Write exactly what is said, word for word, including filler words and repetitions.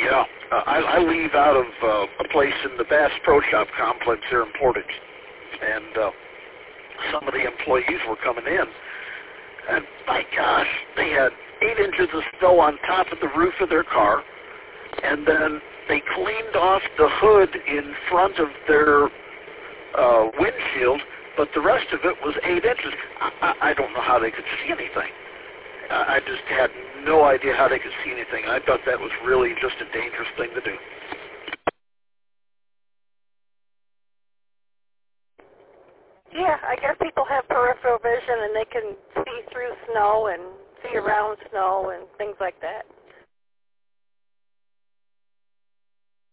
yeah. Uh, I, I leave out of uh, a place in the Bass Pro Shop complex here in Portage, and uh, some of the employees were coming in, and my gosh, they had eight inches of snow on top of the roof of their car, and then they cleaned off the hood in front of their uh, windshield, but the rest of it was eight inches. I, I, I don't know how they could see anything. I, I just had no idea how they could see anything. I thought that was really just a dangerous thing to do. Yeah, I guess people have peripheral vision and they can see through snow and see around snow and things like that.